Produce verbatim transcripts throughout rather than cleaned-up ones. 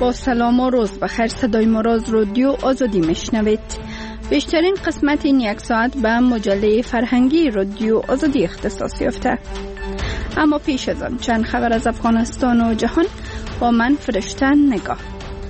با سلام و روز بخیر. صدای ما را از رادیو آزادی میشنوید. بیشترین قسمت این یک ساعت به مجله فرهنگی رادیو آزادی اختصاص یافته. اما پیش از آن چند خبر از افغانستان و جهان با من فرشته نگاه.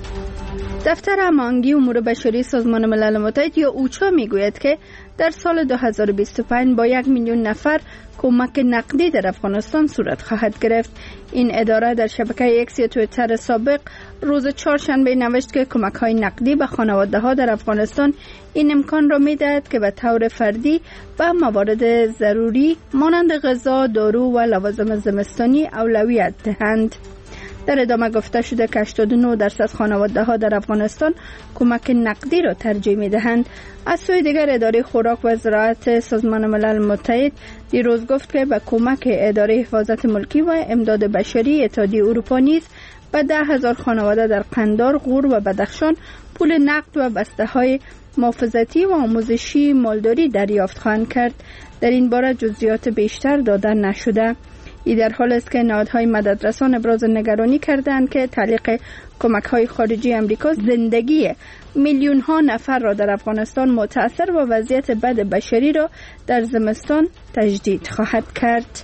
دفتر هماهنگی امور بشری سازمان ملل متحد یا اوچا میگوید که در سال دو هزار و بیست و پنج با یک میلیون نفر کمک نقدی در افغانستان صورت خواهد گرفت. این اداره در شبکه اکس یا توییتر سابق روز چهارشنبه نوشت که کمک های نقدی به خانواده ها در افغانستان این امکان را می دهد که به طور فردی به موارد ضروری مانند غذا، دارو و لوازم زمستانی اولویت دهند. در ادامه گفته شده که هشتاد و نه درصد خانواده ها در افغانستان کمک نقدی را ترجیح می دهند. از سوی دیگر اداره خوراک و زراعت سازمان ملل متحد دیروز گفت که به کمک اداره حفاظت ملکی و امداد بشری اتحادیه اروپا نیز به ده هزار خانواده در قندار، غور و بدخشان پول نقد و بسته های محافظتی و آموزشی مالداری دریافت خواهند کرد. در این باره جزئیات بیشتر داده نشده. این در حال است که نهادهای مددرسان ابراز نگرانی کردند که تعلیق کمک های خارجی امریکا زندگی میلیون ها نفر را در افغانستان متاثر و وضعیت بد بشری را در زمستان تجدید خواهد کرد.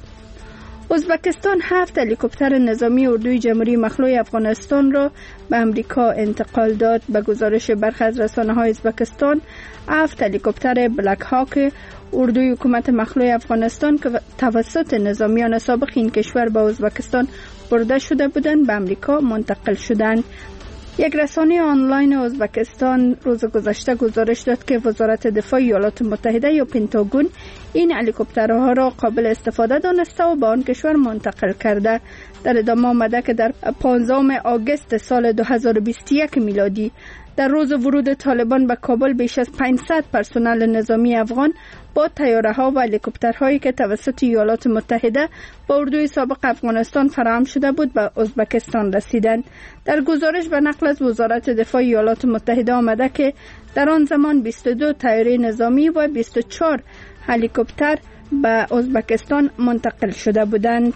ازبکستان هفت هلیکوپتر نظامی اردوی جمهوری مخلوع افغانستان را به امریکا انتقال داد. به گزارش برخی از رسانه‌های ازبکستان، هفت هلیکوپتر بلک هاک اردوی حکومت مخلوع افغانستان که توسط نظامیان سابق این کشور به ازبکستان برده شده بودند به امریکا منتقل شدند. یک رسانه آنلاین ازبکستان روز گذشته گزارش داد که وزارت دفاع ایالات متحده یا پنتاگون این هلیکوپترها را قابل استفاده دانسته و به آن کشور منتقل کرده. در ادامه آمده که در پانزدهم آگوست سال دو هزار و بیست و یک میلادی در روز ورود طالبان به کابل بیش از پانصد پرسنل نظامی افغان با طیاره‌ها و هلیکوپترهایی که توسط ایالات متحده با اردوی سابق افغانستان فراهم شده بود به ازبکستان رسیدند. در گزارش به نقل از وزارت دفاع ایالات متحده آمده که در آن زمان بیست و دو طیاره نظامی و بیست و چهار هلیکوپتر به ازبکستان منتقل شده بودند.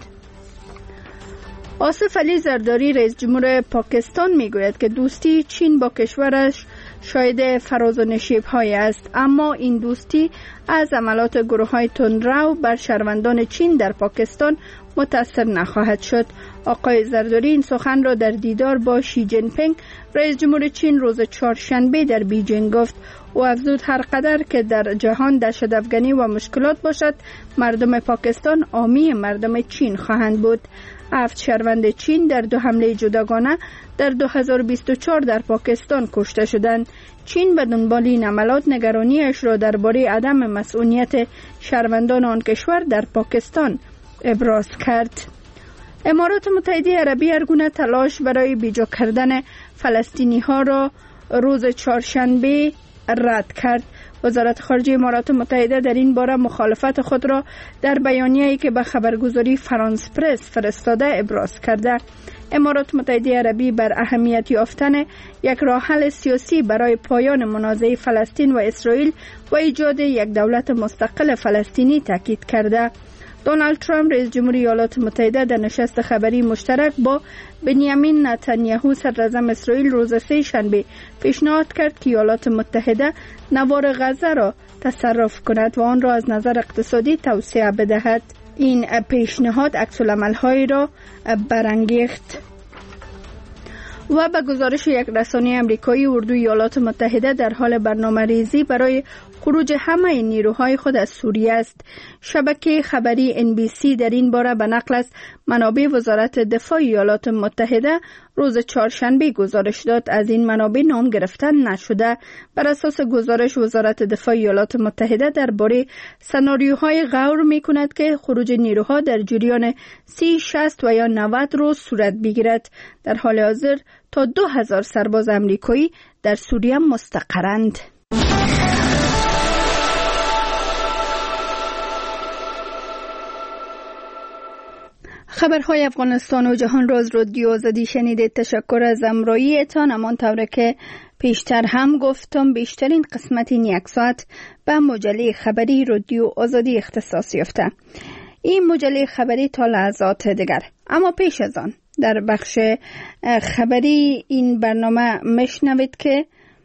آصف علی زرداری رئیس جمهور پاکستان میگوید که دوستی چین با کشورش شاهد فراز و نشیب‌های است، اما این دوستی از عملات گروه‌های تندرو بر شهروندان چین در پاکستان متأثر نخواهد شد. آقای زرداری این سخن را در دیدار با شی جین پینگ رئیس جمهور چین روز چهارشنبه در بیجینگ گفت. او افزود هر قدر که در جهان دهشت‌افکنی و مشکلات باشد، مردم پاکستان حامی مردم چین خواهند بود. هفت شهروند چین در دو حمله جداگانه در دو هزار و بیست و چهار در پاکستان کشته شدند. چین به دنبال این عملات نگرانیش را درباره عدم مسئولیت شهروندان آن کشور در پاکستان ابراز کرد. امارات متحده عربی هر گونه تلاش برای بیجا کردن فلسطینی ها را روز چهارشنبه رد کرد. وزارت خارجه امارات متحده در این باره مخالفت خود را در بیانیه‌ای که به خبرگزاری فرانس پرس فرستاده ابراز کرده. امارات متحده عربی بر اهمیت یافتن یک راه حل سیاسی برای پایان منازعه فلسطین و اسرائیل و ایجاد یک دولت مستقل فلسطینی تاکید کرده. دونالد ترامپ رئیس جمهوری ایالات متحده در نشست خبری مشترک با بنیامین نتانیاهو صدراعظم اسرائیل روز سه شنبه پیشنهاد کرد که ایالات متحده نوار غزه را تصرف کند و آن را از نظر اقتصادی توسعه بدهد. این پیشنهاد عکس‌العمل‌هایی را برانگیخت. و به گزارش یک رسانه امریکایی، اردوی ایالات متحده در حال برنامه‌ریزی برای خروج همه نیروهای خود از سوریه است. شبکه خبری ان بی سی در این باره به نقل از منابع وزارت دفاع ایالات متحده روز چهارشنبه گزارش داد. از این منابع نام گرفتن نشده. بر اساس گزارش وزارت دفاع ایالات متحده درباره سناریوهای غور می‌کند که خروج نیروها در جریان سی، شصت و یا نود روز صورت بگیرد. در حال حاضر تا دو هزار سرباز امریکایی در سوریه مستقرند. خبرهای افغانستان و جهان را از رادیو آزادی شنیدید. تشکر از همراهیتان. همانطور که پیشتر هم گفتم بیشترین قسمت این یک ساعت به مجله خبری رادیو آزادی اختصاص یافته. این مجله خبری تا لحظات دیگر. اما پیش از آن در بخش خبری این برنامه مشنوید که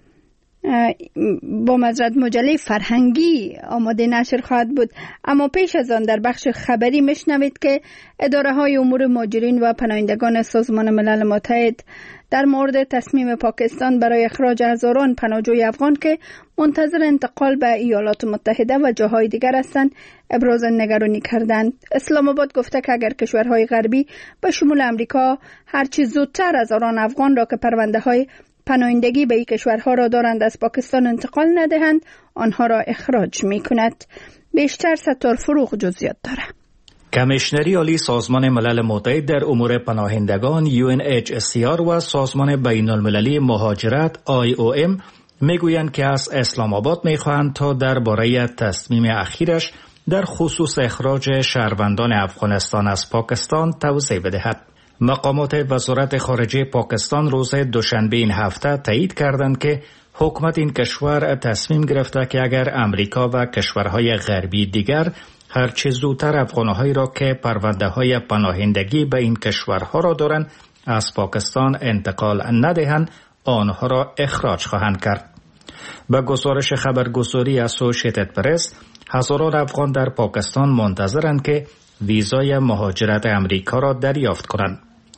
با مزرعه مجله فرهنگی آماده نشر خواهد بود. اما پیش از آن در بخش خبری مشنوید که اداره های امور مهاجرین و پناهندگان سازمان ملل متحد در مورد تصمیم پاکستان برای اخراج هزاران پناهجوی افغان که منتظر انتقال به ایالات متحده و جاهای دیگر هستند ابراز نگرانی کردند. اسلام آباد گفته که اگر کشورهای غربی به شمول امریکا هرچی زودتر هزاران افغان را که پرونده های پناهندگی به این کشورها را دارند از پاکستان انتقال ندهند، آنها را اخراج می کند. بیشتر ستار فروغ جزئیات دارد. کمیشنری عالی سازمان ملل متحد در امور پناهندگان یو ان اچ سی آر و سازمان بین المللی مهاجرت آی او ام میگویند که از اسلام آباد میخواهند تا درباره تصمیم اخیرش در خصوص اخراج شهروندان افغانستان از پاکستان توضیح بدهد. مقامات وزارت خارجه پاکستان روز دوشنبه این هفته تایید کردند که حکومت این کشور تصمیم گرفته که اگر امریکا و کشورهای غربی دیگر هرچه زودتر افغانهایی را که پرونده های پناهندگی به این کشورها را دارند از پاکستان انتقال ندهند، آنها را اخراج خواهند کرد. به گزارش خبرگزاری اسوسییتد پرس، هزاران افغان در پاکستان منتظرند که ویزای مهاجرت امریکا را دریافت کنند.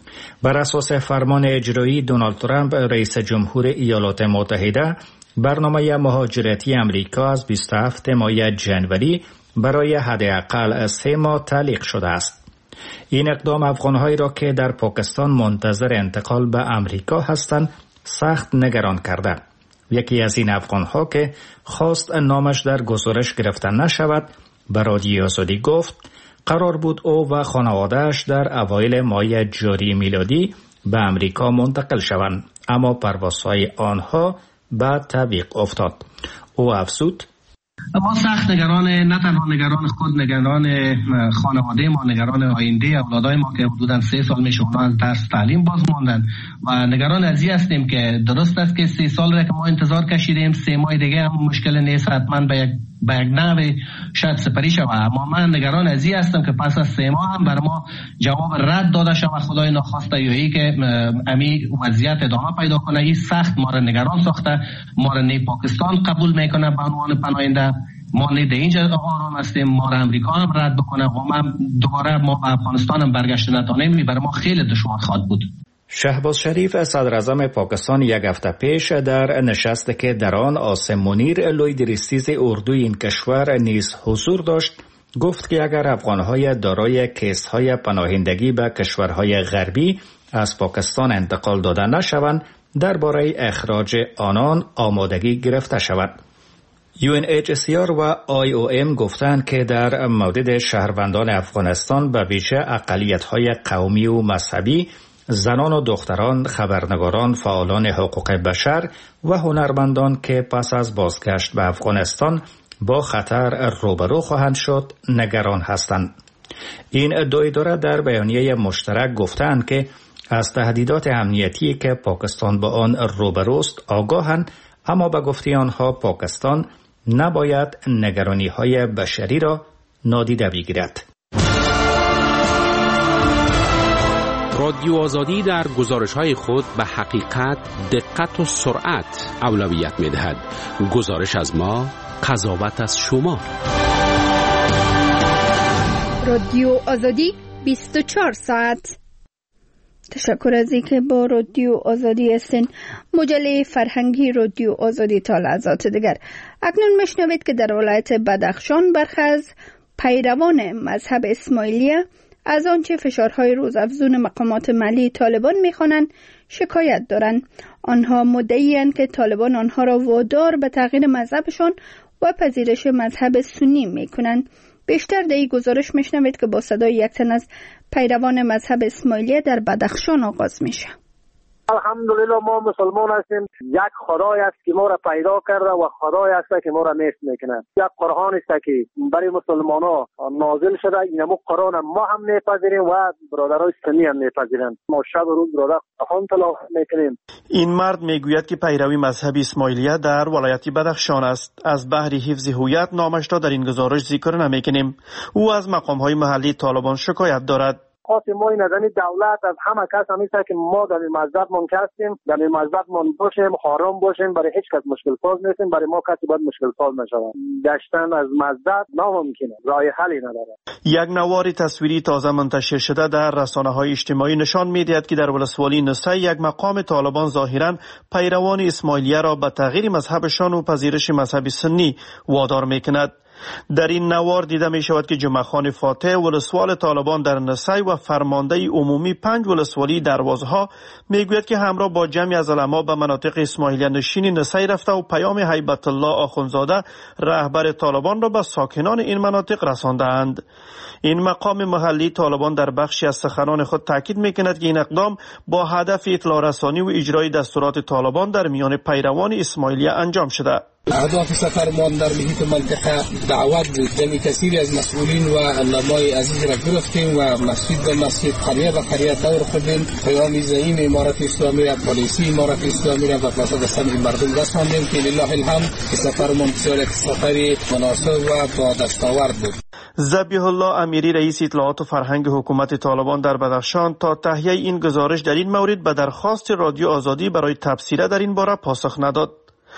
بر اساس فرمان اجرایی دونالد ترامپ رئیس جمهور ایالات متحده، برنامه مهاجرتی امریکا از بیست و هفتم ماه ژانویه برای حداقل سه ماه تعلیق شده است. این اقدام افغانهایی را که در پاکستان منتظر انتقال به امریکا هستند سخت نگران کرده. یکی از این افغانها که خواست نامش در گزارش گرفته نشود به رادیو آزادی گفت قرار بود او و خانواده‌اش در اوایل ماه جاری میلادی به امریکا منتقل شوند، اما پروازهای آنها به تعویق افتاد. او افزود: ما سخت نگران، نه تنها نگران خود، نگران خانواده ما، نگران آینده اولادای ما که حدوداً سه سال میشه اونها از درس تعلیم باز ماندن و نگران از این هستیم که درست است که سه سال را که ما انتظار کشیدیم، سه ماه دیگه هم مشکل نیست، حتما به یک به یک نحو شاید سپری شود، اما من نگران از این هستم که پس از سه ماه هم بر ما جواب رد داده شود، خدای نخواسته یا ای که امی وضعیت ادامه پیدا کنه. این سخت ما را نگران ساخته. ما را نه پاکستان قبول میکنه به عنوان پناهنده، ما نه در اینجا آرام هستیم، ما را امریکا هم رد بکنه و ما دوباره ما به افغانستان هم برگشت نتونیم، برای ما خیلی دشوار خواهد بود. شهباز شریف صدر اعظم پاکستان یک هفته پیش در نشستی که در آن عاصم منیر لوی درستیز اردوی این کشور نیز حضور داشت گفت که اگر افغانهای دارای کیس‌های پناهندگی به کشورهای غربی از پاکستان انتقال داده نشوند درباره اخراج آنان آمادگی گرفته شود. یو ان اچ سی آر و آی او ام گفتند که در مورد شهروندان افغانستان به ویژه اقلیت‌های قومی و مذهبی، زنان و دختران، خبرنگاران، فعالان حقوق بشر و هنرمندان که پس از بازگشت به افغانستان با خطر روبرو خواهند شد نگران هستند. این دو اداره در بیانیه مشترک گفتند که از تهدیدات امنیتی که پاکستان با آن روبروست آگاهند، اما به گفته آنها پاکستان نباید نگرانی‌های بشری را نادیده بگیرد. رادیو آزادی در گزارش‌های خود به حقیقت، دقت و سرعت اولویت می‌دهد. گزارش از ما، قضاوت از شما. رادیو آزادی بیست و چهار ساعت. تشکر از اینکه با رادیو آزادی هستین. مجله فرهنگی رادیو آزادی تا لحظات دیگر. اکنون میشنوید که در ولایت بدخشان برخی از پیروان مذهب اسماعیلیه از آنچه فشارهای روزافزون مقامات ملی طالبان می‌خوانند شکایت دارند. آنها مدعی‌اند که طالبان آنها را وادار به تغییر مذهبشان و پذیرش مذهب سنی می‌کنند. بیشتر در این گزارش میشنوید که با صدای یک تن از پیروان مذهب اسماعیلیه در بدخشان آغاز میشه. الحمدلله ما مسلمان هستیم. یک خدای است که ما را پیدا کرده و خدای است که ما را نیست میکنه. یک قرآن است که برای مسلمان‌ها نازل شده. اینمو قرآن ما هم میپذیریم و برادرای سنی هم میپذیرند. ما شب و روز برادر قرآن تلاوت میکنیم. این مرد میگوید که پیروی مذهب اسماعیلیه در ولایت بدخشان است. از بحر حفظ هویت نامش را در این گزارش ذکر نمیکنیم. او از مقام‌های محلی طالبان شکایت دارد. خاص ما این ازنی دولت از همه کس همیشه که ما در این مذهب من هستیم، در این مذهب من باشیم، حرام باشیم، برای هیچ کس مشکل ساز نیستیم، برای ما کسی باید مشکل ساز نشود. گشتن از مذهب ناممکنه، راه حلی نداره. یک نوار تصویری تازه منتشر شده در رسانه‌های اجتماعی نشان می‌دهد که در ولسوالی نسای یک مقام طالبان ظاهراً پیروان اسماعیلیه را به تغییر مذهبشان و پذیرش مذهب سنی وادار می‌کند. در این نوار دیده می شود که جمعه خان فاتح ولسوال طالبان در نسای و فرمانده عمومی پنج ولسوالی دروازها میگوید که همراه با جمعی از علما به مناطق اسماعیلیه نشین نسای رفته و پیام هیبت الله آخونزاده رهبر طالبان را به ساکنان این مناطق رساندند. این مقام محلی طالبان در بخشی از سخنان خود تاکید میکند که این اقدام با هدف اطلاع رسانی و اجرای دستورات طالبان در میان پیروان اسماعیلیه انجام شده. اهداف سفرمان در محیط منطقه دعوت بود. جمعی کثیری از مسئولین و علمای عزیز را گرفتیم و مسجد به مسجد، قریه به قریه دور خوردیم. پیام زعیم امارت اسلامی را، پالیسی امارت اسلامی را به مقصد سمع مردم رساندیم که لله الحمد که سفرمان بسیار سفری مناسب و با دستاورد بود. ذبیح الله امیری رئیس اطلاعات و فرهنگ حکومت طالبان در بدخشان تا تهیه این گزارش در این مورد به درخواست رادیو آزادی برای تبصره در این باره پاسخ نداد.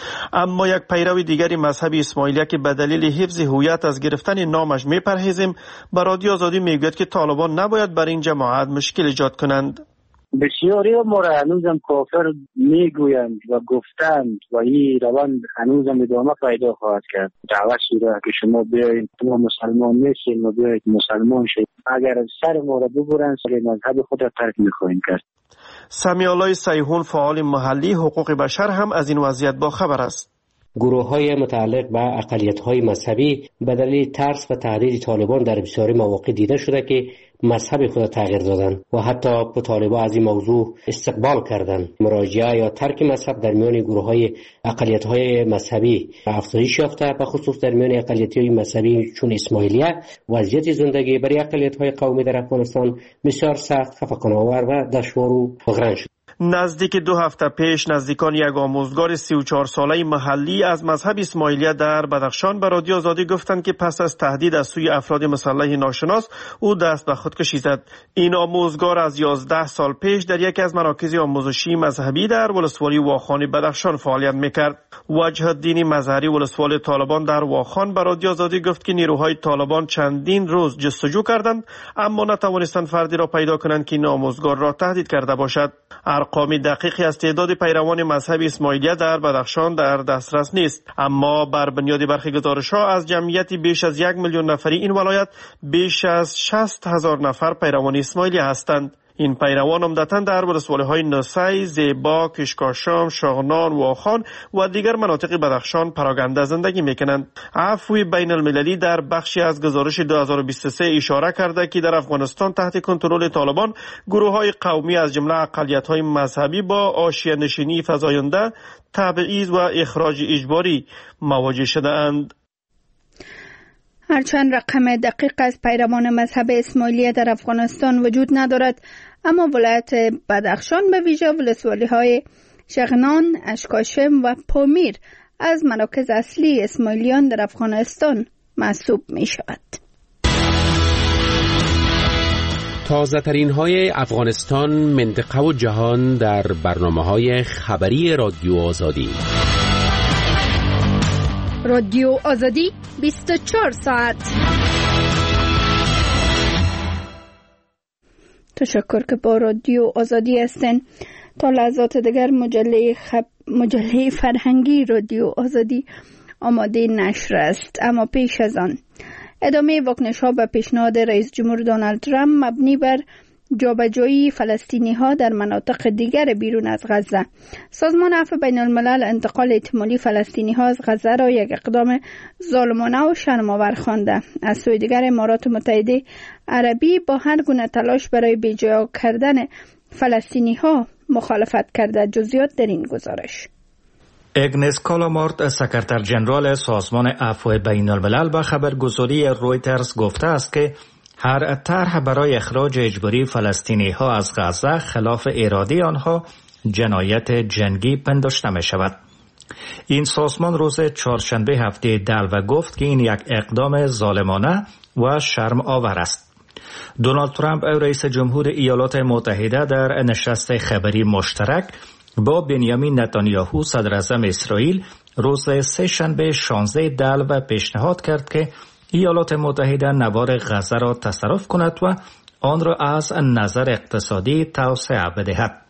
اما یک پیرو دیگری مذهب اسماعیلیه که به دلیل حفظ هویت از گرفتن نامش میپرهیزیم به رادیو آزادی میگوید که طالبان نباید بر این جماعت مشکل ایجاد کنند. بسیاری ما را هنوزم کافر میگویند و گفتند و این روند هنوزم ادامه پیدا خواهد کرد. دعوت شده که شما بیایید، ما مسلمان نیستیم و بیایید مسلمان شید. اگر سر ما را ببرند سر مذهب خود را ترک میخواهیم کرد. سمیع الله سیحون فعال محلی حقوق بشر هم از این وضعیت با خبر است. گروه‌های متعلق به اقلیت‌های مذهبی به دلیل ترس و تهدید طالبان در بسیاری مواقع دیده شده که مذهب خود تغییر دادن و حتی طالبان از این موضوع استقبال کردند. مراجعه یا ترک مذهب در میان گروه‌های اقلیت‌های مذهبی افزایش یافته، به خصوص در میان اقلیت‌های مذهبی چون اسماعیلیه. وضعیت زندگی برای اقلیت‌های قومی در افغانستان بسیار سخت، خفقان‌آور و دشوار و مغرن شد. نزدیک دو هفته پیش نزدیکان یک آموزگار سی و چهار ساله محلی از مذهب اسماعیلیه در بدخشان به رادیو آزادی گفتند که پس از تهدید از سوی افراد مسلح ناشناس او دست به خودکشی زد. این آموزگار از یازده سال پیش در یکی از مراکز آموزشی مذهبی در ولسوالی واخان بدخشان فعالیت میکرد. وجه الدین مظهری ولسوال طالبان در واخان به رادیو آزادی گفت که نیروهای طالبان چندین روز جستجو کردند اما نتوانستند فردی را پیدا کنند که این آموزگار را تهدید کرده باشد. ارقام دقیقی از تعداد پیروان مذهب اسماعیلیه در بدخشان در دسترس نیست، اما بر بنیاد برخی گزارش‌ها از جمعیت بیش از یک میلیون نفری این ولایت بیش از شصت هزار نفر پیروان اسماعیلیه هستند. این پیروان عمدتاً در ولسوالی‌های نسای، زیبا، کشکاشام، شاغنان، واخان و دیگر مناطق بدخشان پراگنده زندگی می‌کنند. عفوی بین المللی در بخشی از گزارش دو هزار و بیست و سه اشاره کرده که در افغانستان تحت کنترل طالبان گروه‌های قومی از جمله اقلیت‌های مذهبی با حاشیه‌نشینی فزاینده، تبعیض و اخراج اجباری مواجه شده‌اند. هرچند رقم دقیق از پیروان مذهب اسماعیلیه در افغانستان وجود ندارد، اما ولایت بدخشان به ویژه ولسوالی‌های شغنان، اشکاشم و پامیر از مراکز اصلی اسماعیلیان در افغانستان محسوب می شود. تازه ترین های افغانستان، منطقه و جهان در برنامه های خبری رادیو آزادی. رادیو آزادی بیست و چهار ساعت. تشکر که با رادیو آزادی هستین. تا لحظات دیگر مجله خب... مجله فرهنگی رادیو آزادی آماده نشر است، اما پیش از آن ادامه واکنش ها به پیشنهاد رئیس جمهور دونالد ترامپ مبنی بر جابجایی فلسطینی ها در مناطق دیگر بیرون از غزه. سازمان عفو بین الملل انتقال احتمالی فلسطینی ها از غزه را یک اقدام ظالمانه و شرم‌آور خوانده. از سوی دیگر امارات متحده عربی با هر گونه تلاش برای بی‌جا کردن فلسطینی ها مخالفت کرده. جزئیات در این گزارش. اگنس کالامارت، سکرتر جنرال سازمان عفو بین الملل، به خبرگزاری رویترز گفته است که هر طرح برای اخراج اجباری فلسطینی ها از غزه خلاف اراده آنها جنایت جنگی پنداشته می شود. این سازمان روز چهارشنبه هفته دلو گفت که این یک اقدام ظالمانه و شرم آور است. دونالد ترامپ رئیس جمهور ایالات متحده در نشست خبری مشترک با بنیامین نتانیاهو صدر اعظم اسرائیل روز سه شنبه شانزده دلو پیشنهاد کرد که ایالات متحده نوار غزه را تصرف کند و آن را از نظر اقتصادی توسعه بدهد.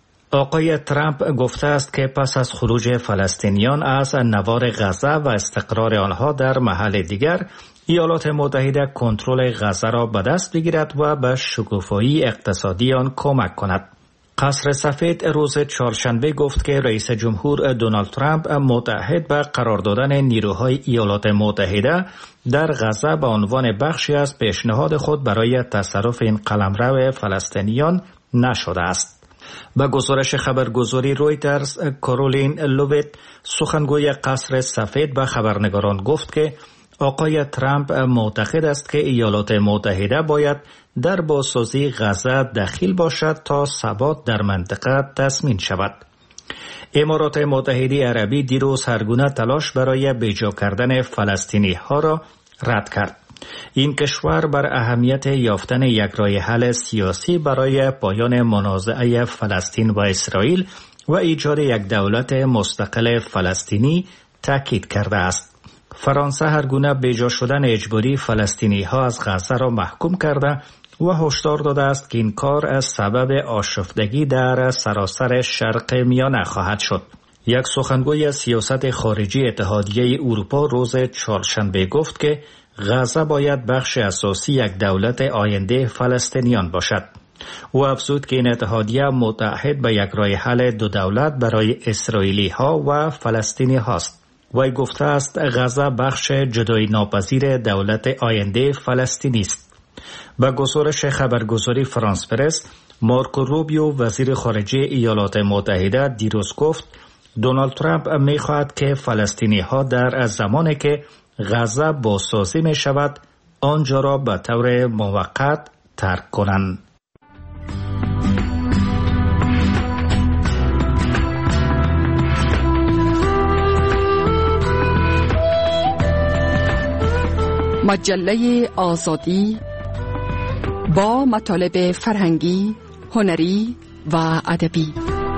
آقای ترامپ گفته است که پس از خروج فلسطینیان از نوار غزه و استقرار آنها در محل دیگر، ایالات متحده کنترل غزه را به دست بگیرد و به شکوفایی اقتصادی آن کمک کند. قصر سفید روز چهارشنبه گفت که رئیس جمهور دونالد ترامپ متعهد به قرار دادن نیروهای ایالات متحده در غزه به عنوان بخشی از پیشنهاد خود برای تصرف این قلمرو فلسطینیان نشده است. به گزارش خبرگزاری رویترز، کارولین لویت سخنگوی قصر سفید به خبرنگاران گفت که آقای ترامپ معتقد است که ایالات متحده باید در بازسازی غزه دخیل باشد تا ثبات در منطقه تضمین شود. امارات متحده عربی دیروز هرگونه تلاش برای بیجا کردن فلسطینی ها را رد کرد. این کشور بر اهمیت یافتن یک راه حل سیاسی برای پایان منازعه فلسطین و اسرائیل و ایجاد یک دولت مستقل فلسطینی تاکید کرده است. فرانسه هرگونه بیجا شدن اجباری فلسطینی ها از غزه را محکوم کرده و هشدار داده است که این کار از سبب آشفتگی در سراسر شرق میانه خواهد شد. یک سخنگوی سیاست خارجی اتحادیه اروپا روز چهارشنبه گفت که غزه باید بخش اساسی یک دولت آینده فلسطینیان باشد. او افزود که این اتحادیه متعهد به یک راه حل دو دولت برای اسرائیلی ها و فلسطینی هاست. وی گفته است غزه بخش جدایی ناپذیر دولت آینده فلسطینی است. به گزارش خبرگزاری فرانس پرس، مارکو روبیو وزیر خارجه ایالات متحده دیروز گفت دونالد ترامپ می خواهد که فلسطینی ها در زمانی که غزه بازسازی می شود آنجا را به طور موقت ترک کنند. مجله آزادی با مطالب فرهنگی، هنری و ادبی.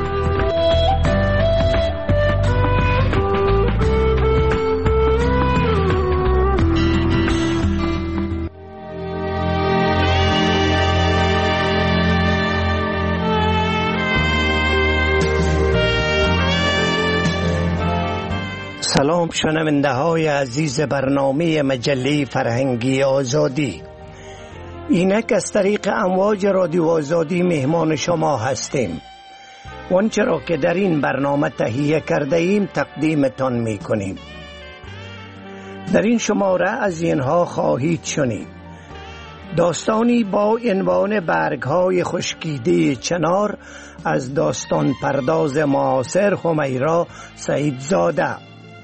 سلام شنونده های عزیز برنامه مجله فرهنگی آزادی. اینک از طریق امواج رادیو آزادی مهمان شما هستیم. آنچه را که در این برنامه تهیه کرده ایم تقدیمتان می کنیم. در این شماره از اینها خواهید شنید: داستانی با عنوان برگ‌های خشکیده چنار از داستان پرداز معاصر همیرا سعیدزاده.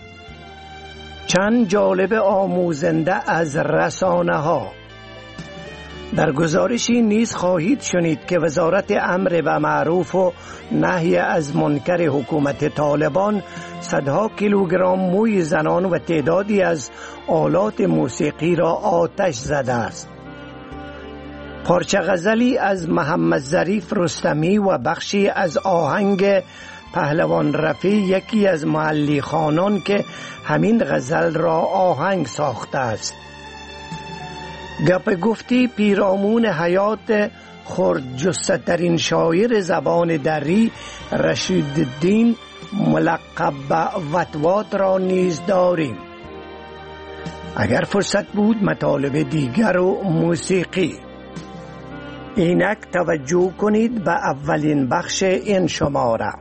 چند جالب آموزنده از رسانه ها. در گزارشی نیز خواهید شنید که وزارت امر به معروف و نهی از منکر حکومت طالبان صدها کیلوگرم موی زنان و تعدادی از آلات موسیقی را آتش زده است. پارچه غزلی از محمد ظریف رستمی و بخشی از آهنگ پهلوان رفیع یکی از محلی خانان که همین غزل را آهنگ ساخته است. گپ گفتی پیرامون حیات خردجثه‌ترین شاعر زبان دری رشیدالدین ملقب به وطوات را نیز داریم. اگر فرصت بود مطالب دیگر و موسیقی. اینک توجه کنید به اولین بخش این شماره.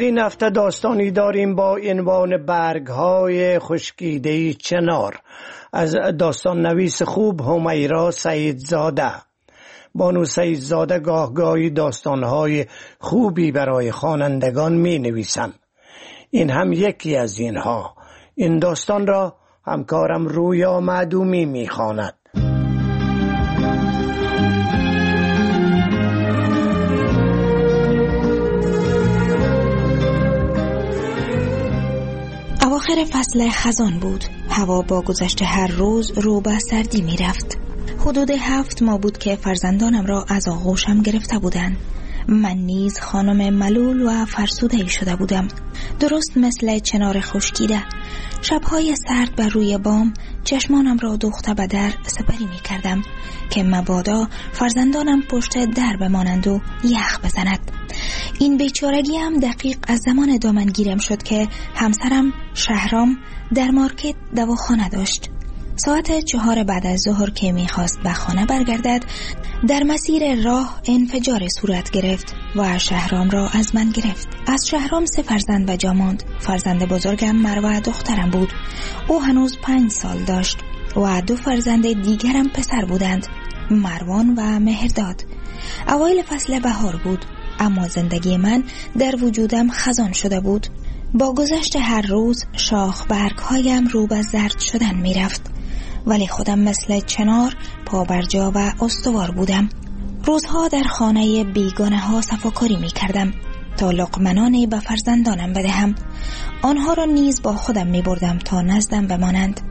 این هفته داستانی داریم با عنوان برگ‌های خشکیده چنار از داستان نویس خوب همیرا سعیدزاده. بانو سعیدزاده گاه گاهی داستانهای خوبی برای خوانندگان می نویسند. این هم یکی از اینها. این داستان را همکارم رویا معدومی می خواند. اواخر فصل خزان بود. هوا با گذشت هر روز رو به سردی می رفت. حدود هفت ماه بود که فرزندانم را از آغوشم گرفته بودند. من نیز خانم ملول و فرسوده شده بودم، درست مثل چنار خشکیده. شبهای سرد بر روی بام چشمانم را دوخته به در سپری می کردم که مبادا فرزندانم پشت در بمانند و یخ بزند. این بیچارگی هم دقیق از زمان دامنگیرم شد که همسرم شهرام در مارکت دواخانه داشت. ساعت چهار بعد از ظهر که میخواست به خانه برگردد، در مسیر راه انفجار صورت گرفت و شهرام را از من گرفت. از شهرام سه فرزند به جا ماند. فرزند بزرگم مروه دخترم بود. او هنوز پنج سال داشت و دو فرزند دیگرم پسر بودند، مروان و مهرداد. اوایل فصل بهار بود، اما زندگی من در وجودم خزان شده بود. با گذشت هر روز شاخ برگ‌هایم رو به زرد شدن می‌رفت، ولی خودم مثل چنار پا بر جا و استوار بودم. روزها در خانه بیگانه ها صفاکاری می‌کردم تا لقمنانی به فرزندانم بدهم. آنها را نیز با خودم می‌بردم تا نزدم بمانند.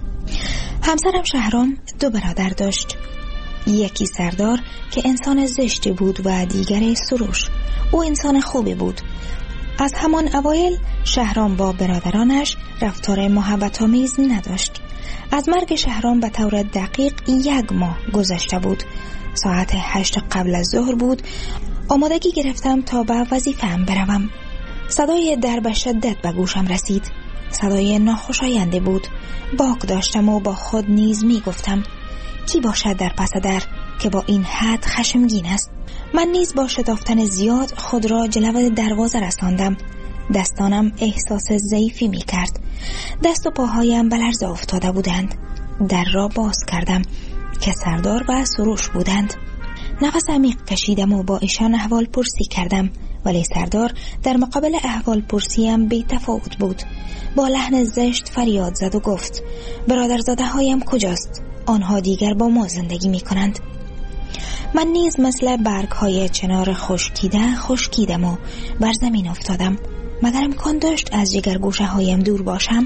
همسرم شهرام دو برادر داشت. یکی سردار که انسان زشتی بود و دیگری سروش. او انسان خوبی بود. از همان اوایل شهرام با برادرانش رفتار محبت‌آمیز نداشت. از مرگ شهرام به طور دقیق یک ماه گذشته بود. ساعت هشت قبل از ظهر بود. آمادگی گرفتم تا به وظیفه‌ام بروم. صدای در به شدت به گوشم رسید. صدای ناخوشایندی بود. باک داشتم و با خود نیز می گفتم کی باشد در پس در که با این حد خشمگین است. من نیز با شتافتن زیاد خود را جلو دروازه رساندم. دستانم احساس ضعیفی می کرد. دست و پاهایم به لرزه افتاده بودند. در را باز کردم که سردار و سروش بودند. نفس عمیق کشیدم و با ایشان احوال پرسی کردم، ولی سردار در مقابل احوال پرسیم بی تفاوت بود. با لحن زشت فریاد زد و گفت برادرزاده هایم کجاست؟ آنها دیگر با ما زندگی می کنند. من نیز مثل برگ های چنار خشکیده خشکیدم و بر زمین افتادم. مگر امکان داشت از جگر گوشه هایم دور باشم؟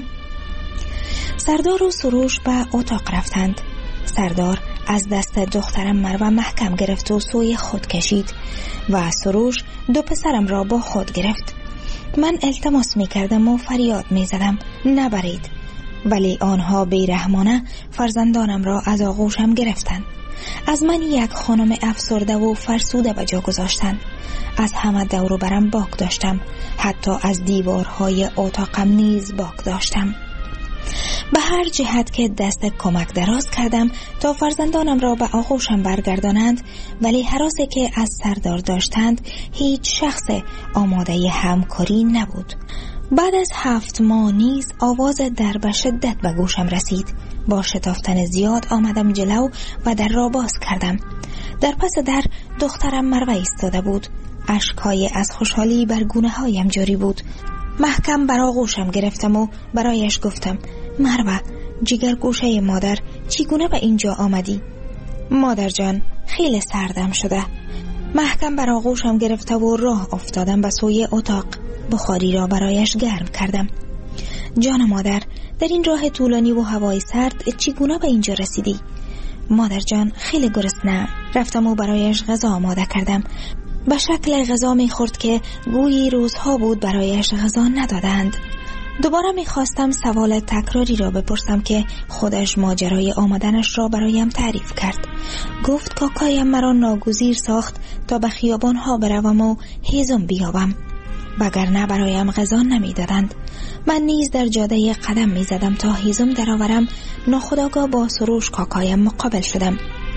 سردار و سروش به اتاق رفتند. سردار از دست دخترم مروه محکم گرفت و سوی خود کشید و سروش دو پسرم را با خود گرفت. من التماس می کردم و فریاد می زدم نبرید، ولی آنها بیرحمانه فرزندانم را از آغوشم گرفتند. از من یک خانم افسرده و فرسوده به جا گذاشتند. از همه دور و برم باک داشتم، حتی از دیوارهای اتاقم نیز باک داشتم. به هر جهت که دست کمک دراز کردم تا فرزندانم را به آغوشم برگردانند، ولی هراسی که از سردار داشتند هیچ شخص آماده همکاری نبود. بعد از هفت ماه نیز آواز در به شدت به گوشم رسید. با شتافتن زیاد آمدم جلو و در را باز کردم. در پس در دخترم مروه ایستاده بود. اشک‌های از خوشحالی بر گونه هایم جاری بود. محکم بر آغوشم گرفتم و برایش گفتم مروه، جگر گوشه مادر، چگونه به اینجا آمدی؟ مادر جان، خیلی سردم شده. محکم بر آغوشم گرفته و راه افتادم به سوی اتاق. بخاری را برایش گرم کردم. جان مادر، در این راه طولانی و هوای سرد چگونه به اینجا رسیدی؟ مادر جان، خیلی گرسنه‌ام. رفتم و برایش غذا آماده کردم. به شکل غذا می خورد که گویی روزها بود برایش غذا ندادند. دوباره می خواستم سوال تکراری را بپرسم که خودش ماجرای آمدنش را برایم تعریف کرد. گفت کاکایم مرا ناگزیر ساخت تا به خیابانها بروم و هیزم بیابم، وگرنه برایم غذا نمی دادند. من نیز در جاده قدم می زدم تا هیزم درآورم. ناخودآگاه با سروش کاکایم مقابل شدم.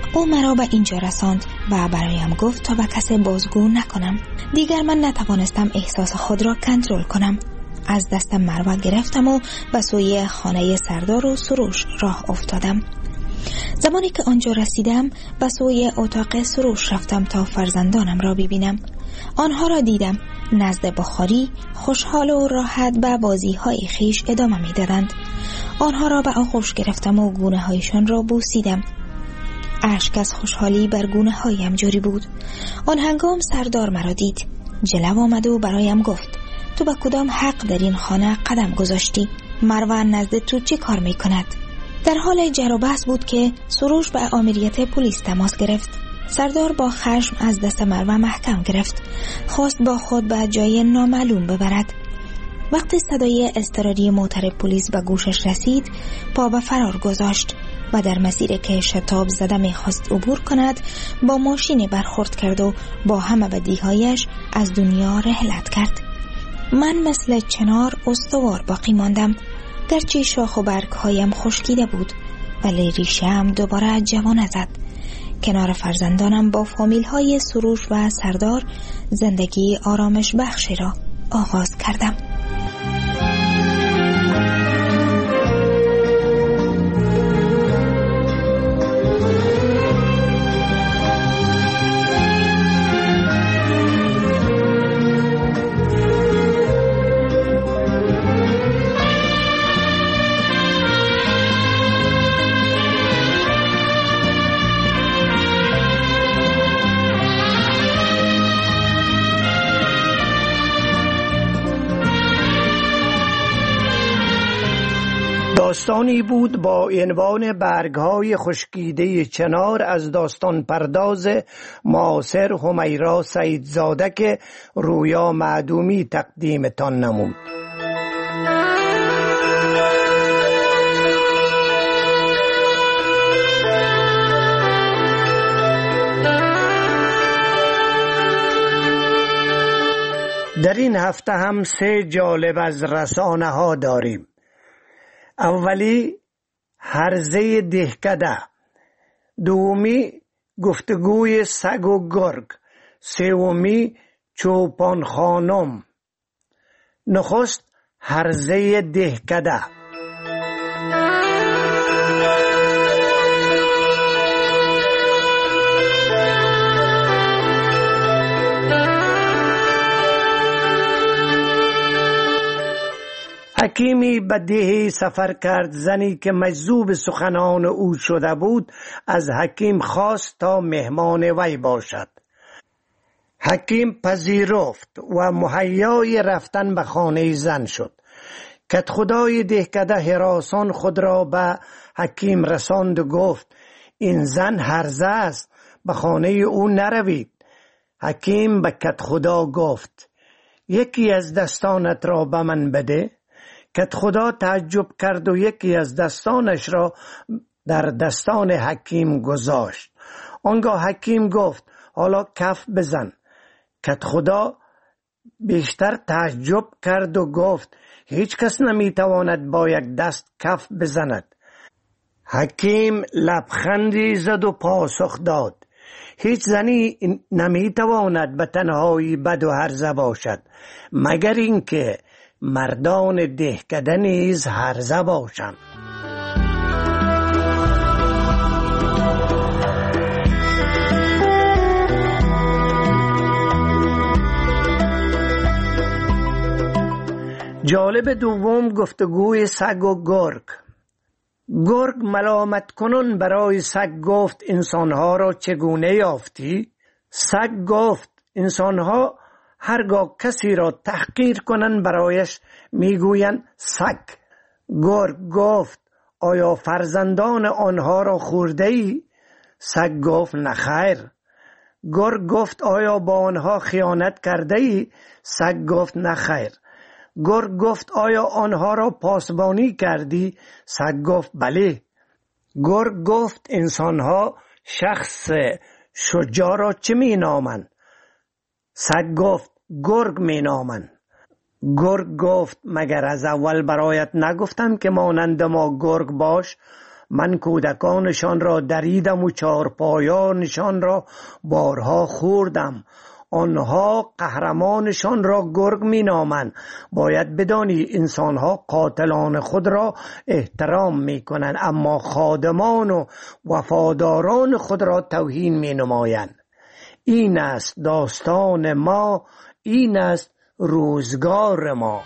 او مرا به اینجا رساند و برایم گفت تا به کسی بازگو نکنم. دیگر من نتوانستم احساس خود را کنترل کنم. از دست مروه گرفتم و به سوی خانه سردار و سروش راه افتادم. زمانی که آنجا رسیدم به سوی اتاق سروش رفتم تا فرزندانم را ببینم. آنها را دیدم نزد بخاری خوشحال و راحت به بازی های خیش ادامه می دادند. آنها را به آغوش گرفتم و گونه هایشان را بوسیدم. اشک از خوشحالی بر گونه هایم جاری بود. آن هنگام سردار مرا دید، جلو آمد و برایم گفت تو به کدام حق در این خانه قدم گذاشتی؟ مروه نزد تو چی کار می کند؟ در حال جر و بحث بود که سروش به آمریت پلیس تماس گرفت. سردار با خشم از دست مروه محکم گرفت، خواست با خود به جای نامعلوم ببرد. وقتی صدای اضطراری موتر پلیس به گوشش رسید پا به فرار گذاشت و در مسیر که شتاب زده می‌خواست عبور کند با ماشین برخورد کرد و با همه بدیهایش از دنیا رحلت کرد. من مثل چنار استوار باقی ماندم، گرچه شاخ و برگ هایم خشکیده بود ولی ریشه هم دوباره جوانه زد. کنار فرزندانم با فامیل های سروش و سردار زندگی آرامش بخشی را آغاز کردم. داستانی بود با عنوان برگ‌های خشکیده چنار از داستان پرداز معاصر همیرا سیدزاده که رویا معدومی تقدیمتان نمود. در این هفته هم سه جالب از رسانه ها داریم. اولی هرزه دهکده، دومی گفتگوی سگ و گرگ، سومی چوپان خانم. نخست هرزه دهکده. حکیمی به دهی سفر کرد. زنی که مجذوب سخنان او شده بود از حکیم خواست تا مهمان وی باشد. حکیم پذیرفت و مهیای رفتن به خانه زن شد. کدخدای دهکده هراسان خود را به حکیم رساند و گفت این زن هرزه است، به خانه او نروید. حکیم به کدخدا گفت یکی از دستانت را به من بده. کدخدا تعجب کرد و یکی از دستانش را در دستان حکیم گذاشت. آنگاه حکیم گفت حالا کف بزن. کدخدا بیشتر تعجب کرد و گفت هیچ کس نمیتواند با یک دست کف بزند. حکیم لبخندی زد و پاسخ داد هیچ زنی نمیتواند به تنهایی بد و هرزه باشد مگر اینکه مردان دهکده نیز هرزه باشند. جالب دوم گفتگوی سگ و گرگ. گرگ ملامت کنون برای سگ گفت انسانها را چگونه یافتی؟ سگ گفت انسانها هرگاه کسی را تحقیر کنن برایش میگویند سگ. گرگ گفت آیا فرزندان آنها را خورده ای؟ سگ گفت نخیر. گرگ گفت آیا با آنها خیانت کرده ای؟ سگ گفت نخیر. گرگ گفت آیا آنها را پاسبانی کردی؟ سگ گفت بله. گرگ گفت انسانها شخص شجاع را چه می نامند؟ سگ گفت گرگ می نامند. گرگ گفت مگر از اول برایت نگفتم که مانند ما گرگ باش؟ من کودکانشان را دریدم و چارپایانشان را بارها خوردم. آنها قهرمانشان را گرگ می نامند. باید بدانی انسانها قاتلان خود را احترام می کنند، اما خادمان و وفاداران خود را توهین می نمایند. این است داستان ما، این است روزگار ما.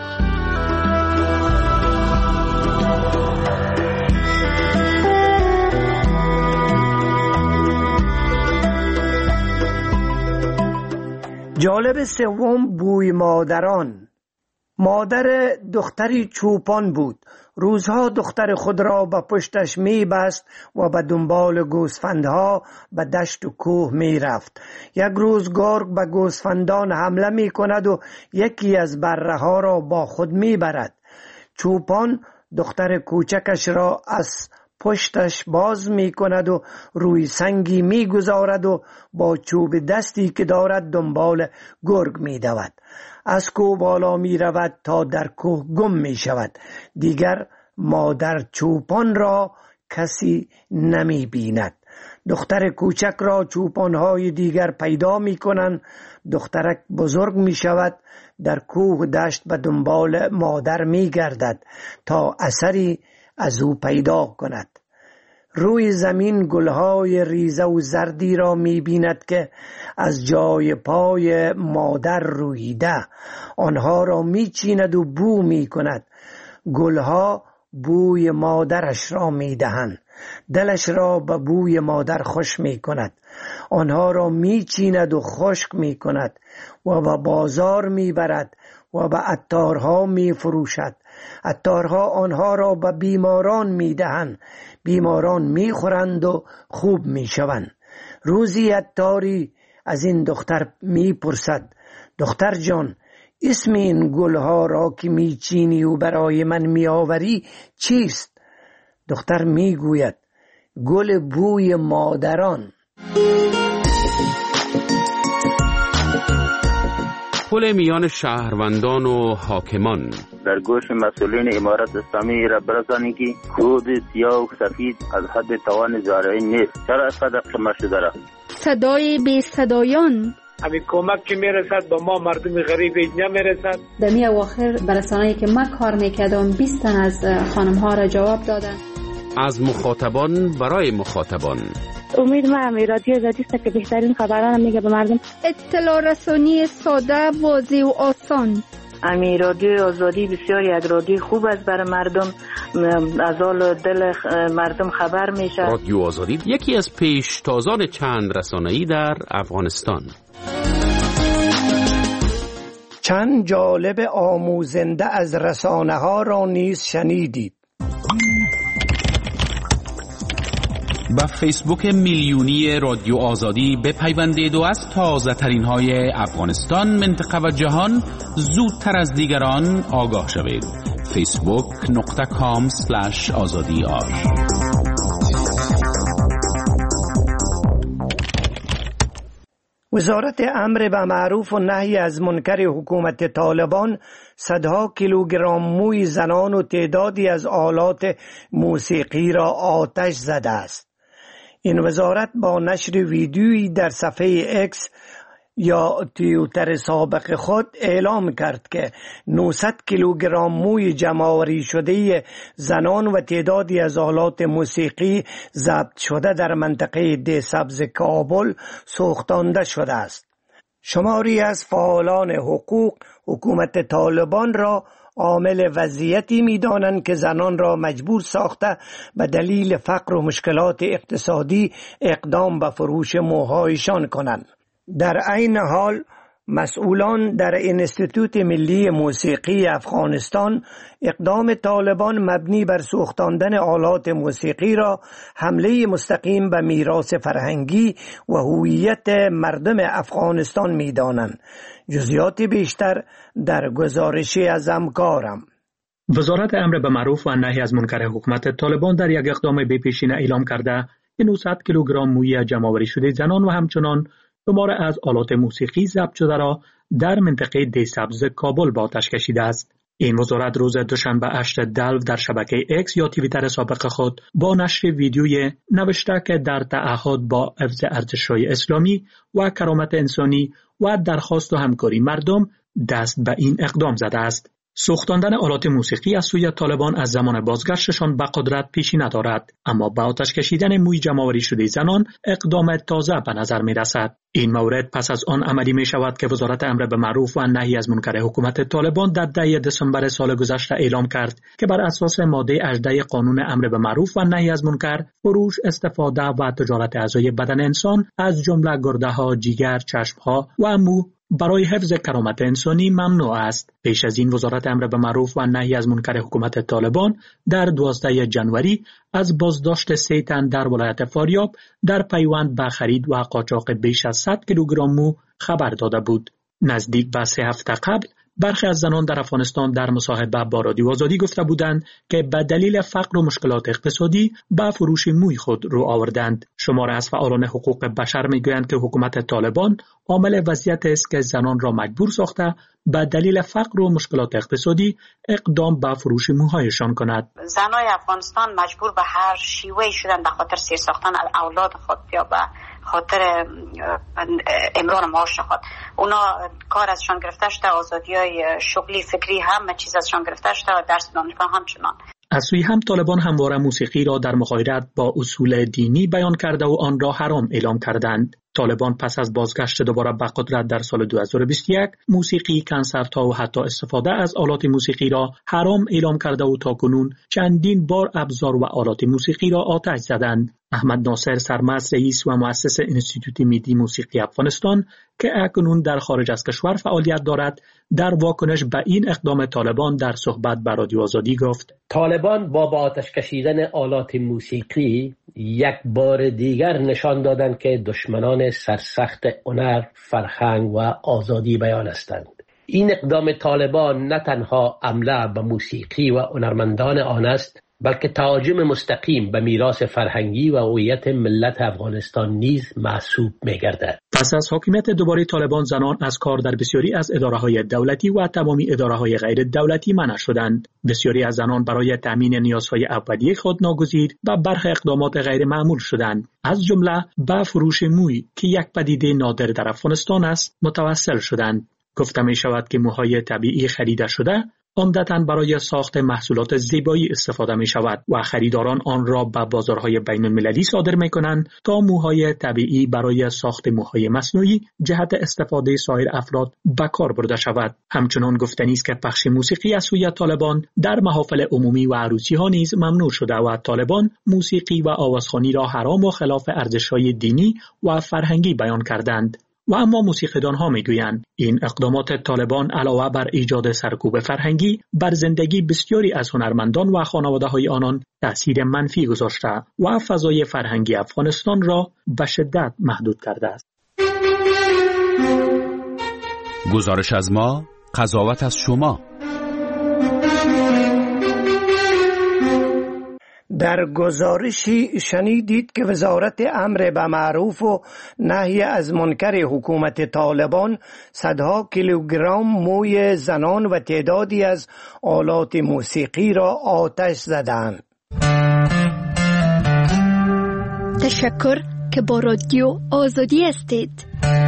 جالب سوم بوی مادران. مادر دختری چوپان بود. روزها دختر خود را به پشتش می بست و به دنبال گوسفندها به دشت و کوه می رفت. یک روز گرگ به گوسفندان حمله می کند و یکی از بره ها را با خود می برد. چوپان دختر کوچکش را از پشتش باز می کند و روی سنگی می گذارد و با چوب دستی که دارد دنبال گرگ می دود. از کوه بالا می رود تا در کوه گم می شود. دیگر مادر چوپان را کسی نمی بیند. دختر کوچک را چوپانهای دیگر پیدا می کنند. دخترک بزرگ می شود، در کوه دشت به دنبال مادر می گردد تا اثری از او پیدا کند. روی زمین گلهای ریزه و زردی را می بیند که از جای پای مادر رویده. آنها را می چیند و بو می کند. گلها بوی مادرش را می دهند. دلش را به بوی مادر خوش می کند. آنها را می چیند و خشک می کند و به بازار می برد و به عطارها می فروشد. عطارها آنها را به بیماران می دهند. بیماران می خورند و خوب می شوند. روزی عطاری از این دختر می پرسد: دختر جان، اسم این گلها را که می چینی و برای من می آوری چیست؟ دختر می گوید: گل بوی مادران. پل میان شهروندان و حاکمان. در گوش مسئولین امارت اسلامی را برسانی که کود سیاه و سفید از حد توان زارعین نیست. چرا اسقدر قمه شده را؟ صدای بی صدایان. همین کمک که میرسد با ما مردم غریب اینجا میرسد. دمی اواخر برسانه‌ای که ما کار میکردم بیست تن از خانم ها را جواب دادن. از مخاطبان برای مخاطبان. امید ما همی رادیو آزادی است که بهترین خبران میگه به مردم. اطلاع رسانی ساده، واضح و آسان. امی رادیو آزادی بسیار یک رادیو خوب است برای مردم، از حال دل مردم خبر میشه. رادیو آزادی یکی از پیشتازان چند رسانه‌ای در افغانستان. چند جالب آموزنده از رسانه ها را نیز شنیدید. با فیسبوک میلیونی رادیو آزادی بپیوندید و از تازه ترین های افغانستان، منطقه و جهان زودتر از دیگران آگاه شوید. فیسبوک نقطه کام سلش آزادی آر. وزارت امر به معروف و نهی از منکر حکومت طالبان صدها کیلوگرم موی زنان و تعدادی از آلات موسیقی را آتش زده است. این وزارت با نشر ویدیویی در صفحه اکس یا توییتر سابق خود اعلام کرد که نهصد کیلوگرم موی جمع‌آوری شده زنان و تعدادی از آلات موسیقی ضبط شده در منطقه ده سبز کابل سوختانده شده است. شماری از فعالان حقوق حکومت طالبان را عامل وضعیتی می‌دانند که زنان را مجبور ساخته به دلیل فقر و مشکلات اقتصادی اقدام به فروش موهایشان کنند. در عین حال مسئولان در انستیتوت ملی موسیقی افغانستان اقدام طالبان مبنی بر سوختاندن آلات موسیقی را حمله مستقیم به میراث فرهنگی و هویت مردم افغانستان می‌دانند. جزئیات بیشتر در گزارشی از همکارم. وزارت امر به معروف و نهی از منکر حکومت طالبان در یک اقدام بی‌پیشینه اعلام کرده که نهصد کیلوگرم موی جمع‌آوری شده زنان و همچنان شمار از آلات موسیقی ضبط شده را در منطقه ده سبز کابل به آتش کشیده است. این وزارت روز دوشنبه هشت دلو در شبکه اکس یا توییتر سابق خود با نشر ویدیوی نوشته که در تعهد با حفظ ارزش‌های اسلامی و کرامت انسانی و درخواست و همکاری مردم دست به این اقدام زده است. سوختاندن آلات موسیقی از سوی طالبان از زمان بازگشتشان به قدرت پیشی ندارد، اما با آتش کشیدن موی جمع‌آوری شده زنان اقدام تازه به نظر می رسد. این مورد پس از آن عملی می شود که وزارت امر به معروف و نهی از منکر حکومت طالبان در ده دسامبر سال گذشته اعلام کرد که بر اساس ماده هجده قانون امر به معروف و نهی از منکر، فروش، استفاده و تجارت اعضای بدن انسان از جمله گرده‌ها، جگر، چشم‌ها و مو برای حفظ کرامت انسانی ممنوع است. پیش از این وزارت امر به معروف و نهی از منکر حکومت طالبان در دوازده ژانویه از بازداشت سه تن در ولایت فاریاب در پیوند به خرید و قاچاق بیش از صد کیلوگرم مو خبر داده بود. نزدیک به سه هفته قبل برخی از زنان در افغانستان در مصاحبه با رادیو آزادی گفته بودند که به دلیل فقر و مشکلات اقتصادی به فروش موی خود رو آوردند. شماره از فعالان حقوق بشر میگویند که حکومت طالبان عامل وضعیت است که زنان را مجبور ساخته به دلیل فقر و مشکلات اقتصادی اقدام به فروش موهایشان کند. زنای افغانستان مجبور به هر شیوهی شدن به خاطر سیر ساختن اولاد خود یا به خاطر امرار معاش خود. اونا کار ازشان گرفته شده، آزادی‌های شغلی، فکری، همه چیز ازشان گرفته شده و درس دانشگاه همچنان. از سوی هم طالبان همواره موسیقی را در مغایرت با اصول دینی بیان کرده و آن را حرام اعلام کردند. طالبان پس از بازگشت دوباره به قدرت در سال دو هزار و بیست و یک موسیقی، کنسرت‌ها و حتی استفاده از آلات موسیقی را حرام اعلام کرده و تاکنون چندین بار ابزار و آلات موسیقی را آتش زدند. احمد ناصر سرمست رئیس و مؤسس انستیتوت ملی موسیقی افغانستان که اکنون در خارج از کشور فعالیت دارد، در واکنش به این اقدام طالبان در صحبت با رادیو آزادی گفت: طالبان با با آتش کشیدن آلات موسیقی یک بار دیگر نشان دادند که دشمنان سرسخت هنر، فرهنگ و آزادی بیان هستند. این اقدام طالبان نه تنها حمله به موسیقی و هنرمندان آن است، بلکه تهاجم مستقیم به میراث فرهنگی و هویت ملت افغانستان نیز محسوب می‌گردد. پس از حاکمیت دوباره طالبان، زنان از کار در بسیاری از اداره‌های دولتی و تمامی اداره‌های غیر دولتی منع شدند. بسیاری از زنان برای تامین نیازهای اولیه خود ناگزیر و برخی اقدامات غیر معمول شدند، از جمله به فروش موی که یک پدیده نادر در افغانستان است متوسل شدند. گفته می شود که موهای طبیعی خریده شده عمدتاً برای ساخت محصولات زیبایی استفاده می شود و خریداران آن را به بازارهای بین المللی صادر می کنند تا موهای طبیعی برای ساخت موهای مصنوعی جهت استفاده سایر افراد به کار برده شود. همچنان گفتنی است که پخش موسیقی از سوی طالبان در محافل عمومی و عروسی ها نیز ممنوع شده و طالبان موسیقی و آوازخوانی را حرام و خلاف ارزش‌های دینی و فرهنگی بیان کردند. و اما موسیقیدان ها می گویند این اقدامات طالبان علاوه بر ایجاد سرکوب فرهنگی بر زندگی بسیاری از هنرمندان و خانواده های آنان تأثیر منفی گذاشته و فضای فرهنگی افغانستان را به شدت محدود کرده است. گزارش از ما، قضاوت از شما. در گزارشی شنیدید که وزارت امر به معروف و نهی از منکر حکومت طالبان صدها کیلوگرم موی زنان و تعدادی از آلات موسیقی را آتش زدند. تشکر که با رادیو آزادی هستید.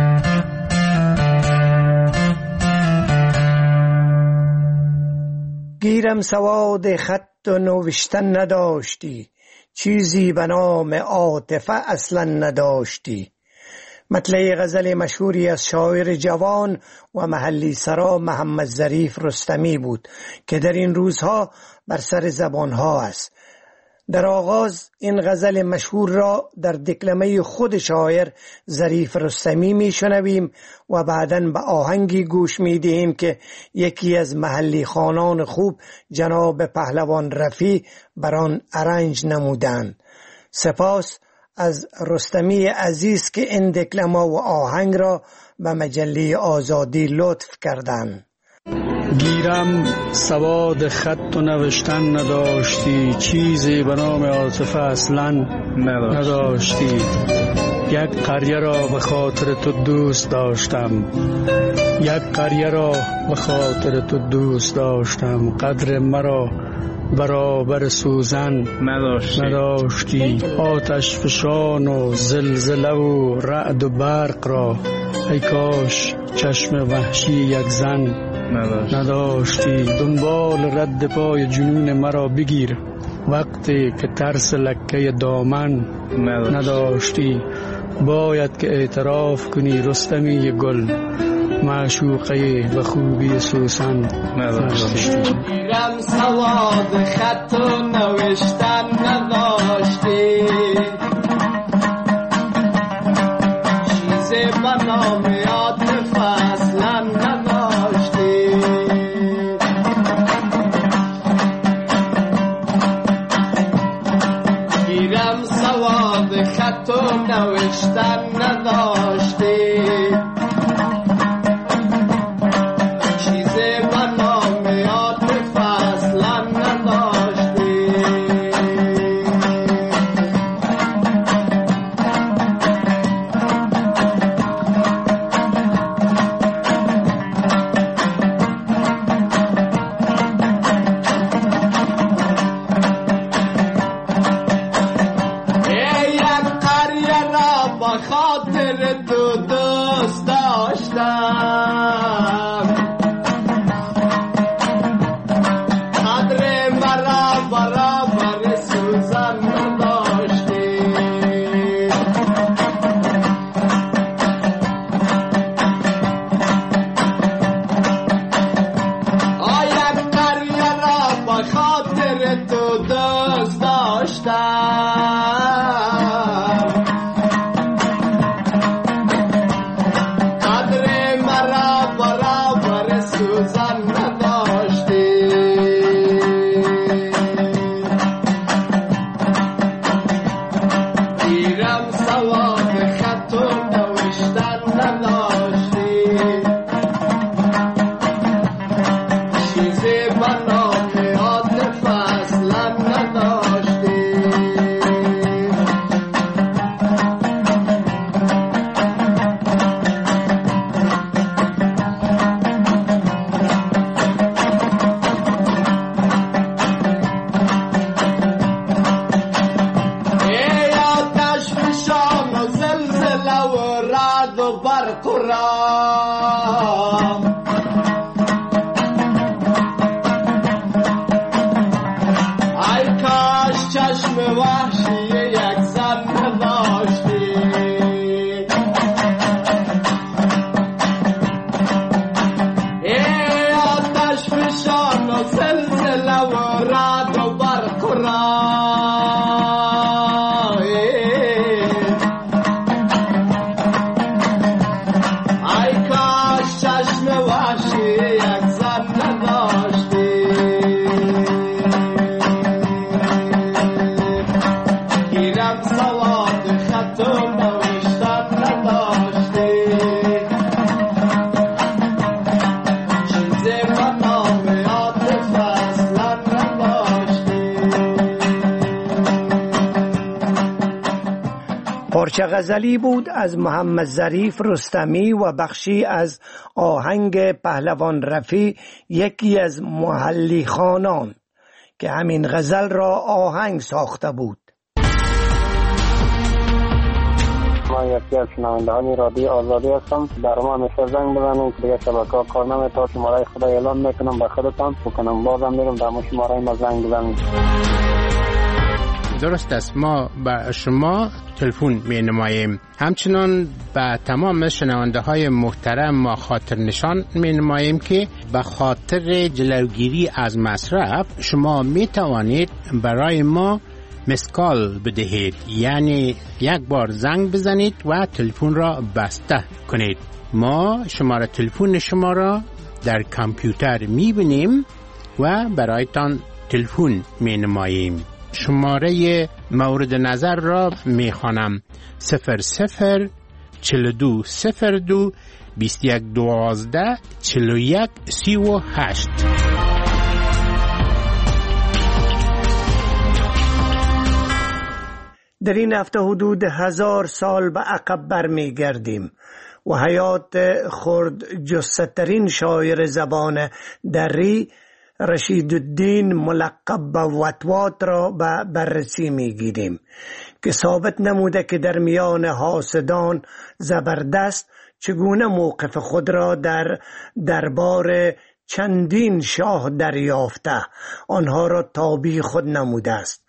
گیرم سواد خط و نوشتن نداشتی، چیزی به نام عاطفه اصلا نداشتی. مطلع غزل مشهوری از شاعر جوان و محلی سرا محمد ظریف رستمی بود که در این روزها بر سر زبانها است. در آغاز این غزل مشهور را در دکلمه خود شاعر ظریف رستمی می شنویم و بعداً به آهنگی گوش می دهیم که یکی از محلی خانان خوب جناب پهلوان رفیع بر آن ارنج نمودند. سپاس از رستمی عزیز که این دکلمه و آهنگ را به مجله آزادی لطف کردند. گیرم سواد خط و نوشتن نداشتی، چیزی به نام عاطفه اصلا نداشتی. یک قریه را به خاطر تو دوست داشتم، یک قریه را به خاطر تو دوست داشتم. قدر مرا برابر سوزن نداشتی, نداشتی. آتش فشان و زلزله و رعد و برق را ای کاش چشم وحشی یک زن نداشتی, نداشتی. دنبال رد پای جنون مرا بگیر وقتی که ترس لکه دامن نداشتی, نداشتی. باید که اعتراف کنی رستمی گل معشوقه به خوبی سوسن نداشتی. گیرم سواد خط و نوشتن نداشتی، چیزی به نام عاطف اصلا نداشتی. گیرم سواد خط و نوشتن نداشتی، پارچه غزلی بود از محمد ظریف رستمی و بخشی از آهنگ پهلوان رفیع یکی از محلی خانان که همین غزل را آهنگ ساخته بود. من یکی از شنوندهان رادیو آزادی هستم. در ما همیشه زنگ بزنید که دیگه شبکه ها کار نمی‌کنه. شماره خدا اعلام میکنم به خودتان بکنم بازم میرم در ما شماره ما زنگ بزنید. درست است، ما با شما تلفن می نماییم. همچنان به تمام شنونده های محترم ما خاطر نشان می نماییم که به خاطر جلوگیری از مصرف شما می توانید برای ما مسکال بدهید، یعنی یک بار زنگ بزنید و تلفن را بسته کنید. ما شماره تلفن شما را در کامپیوتر می بینیم و برایتان تلفن می نماییم. شماره مورد نظر را می خوانم: صفر صفر چل دو صفر دو بیست یک دوازده چل و یک سی و هشت. در این هفته حدود هزار سال به عقب برمی گردیم و حیات خرد جست‌ترین شاعر زبان دری رشیدالدین ملقب به وطوات را به بررسی می گیریم که ثابت نموده که در میان حاسدان زبردست چگونه موقف خود را در دربار چندین شاه دریافته آنها را تابع خود نموده است.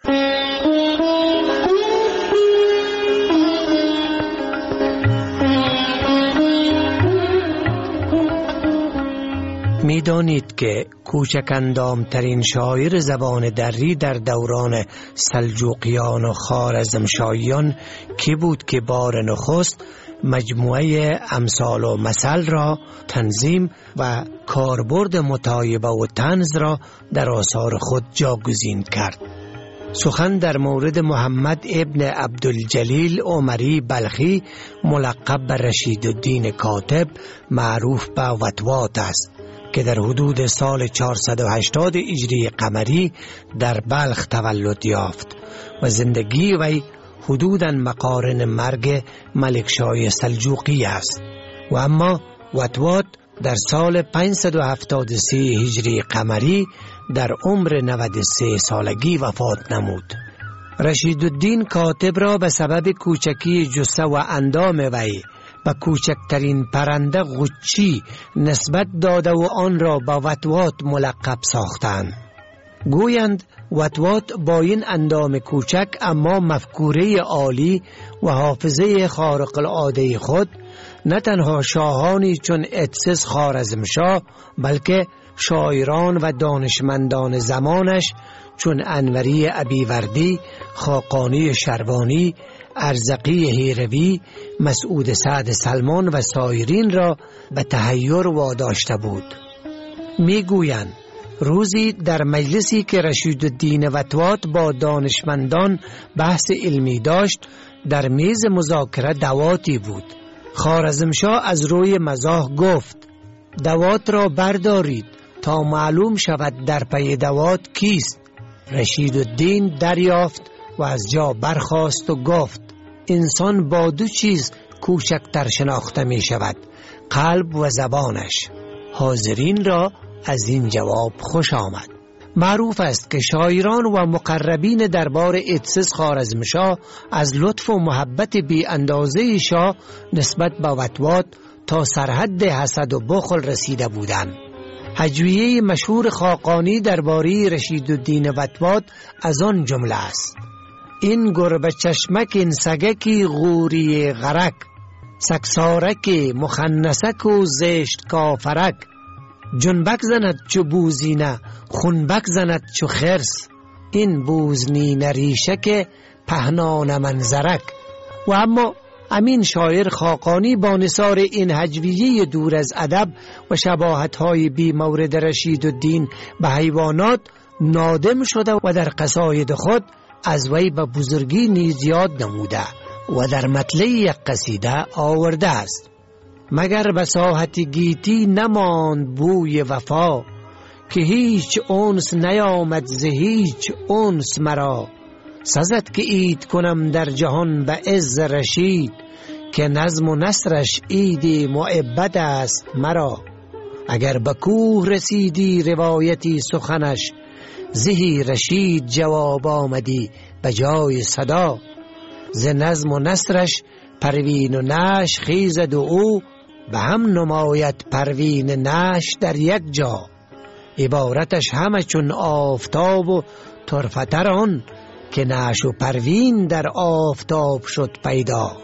می دانید که کوچک اندام ترین شاعر زبان دری در دوران سلجوقیان و خوارزمشاهیان کی بود که بار نخست مجموعه امثال و مثل را تنظیم و کاربرد مطایبه و طنز را در آثار خود جاگزین کرد. سخن در مورد محمد ابن عبدالجلیل عمری بلخی ملقب به رشیدالدین کاتب معروف به وطوات است که در حدود سال چهارصد و هشتاد هجری قمری در بلخ تولد یافت و زندگی وی حدوداً مقارن مرگ ملکشاه سلجوقی است و اما وطوات در سال پانصد و هفتاد و سه هجری قمری در عمر نود و سه سالگی وفات نمود. رشیدالدین کاتب را به سبب کوچکی جثه و اندام وی و کوچکترین پرنده غچی نسبت داده و آن را با وطوات ملقب ساختند. گویند وطوات با این اندام کوچک اما مفکوره عالی و حافظه خارق العاده خود نه تنها شاهانی چون اتسس خوارزمشاه بلکه شاعران و دانشمندان زمانش چون انوری ابیوردی، خاقانی شروانی، ارزقی هیروی، مسعود سعد سلمان و سایرین را به تحیر واداشته بود. میگویند روزی در مجلسی که رشیدالدین وطوات با دانشمندان بحث علمی داشت در میز مذاکره دواتی بود. خوارزمشاه از روی مزاح گفت دوات را بردارید تا معلوم شود در پی دوات کیست. رشیدالدین دریافت و از جا برخاست و گفت انسان با دو چیز کوچکتر شناخته می شود، قلب و زبانش. حاضرین را از این جواب خوش آمد. معروف است که شاعران و مقربین دربار اتسس خوارزمشاه از لطف و محبت بی اندازه شاه نسبت به وطوات تا سرحد حسد و بخل رسیده بودند. هجویه مشهور خاقانی درباره رشیدالدین وطوات از آن جمله است: این گربه چشمک این سگکی غوری غرک، سکسارک مخنسک و زشت کافرک، جنبک زند چو بوزینه خونبک زند چو خرس، این بوزنی ریشک پهنان منظرک. و اما امین شاعر خاقانی با نثار این هجویه دور از ادب و شباهت‌های بی مورد رشیدالدین به حیوانات نادم شده و در قصاید خود از وی به بزرگی نیز یاد نموده و در مطلع یک قصیده آورده است: مگر به ساحت گیتی نماند بوی وفا، که هیچ انس نیامد ز هیچ انس مرا، سزد که عید کنم در جهان به عز رشید، که نظم و نثرش عید معبد است مرا. اگر به کوه رسیدی روایتی سخنش، زهی رشید جواب آمدی به جای صدا، ز نظم و نثرش پروین و نش خیزد و او، به هم نماید پروین نش در یک جا. عبارتش همه چون آفتاب و طرفتر آن، که نش و پروین در آفتاب شد پیدا.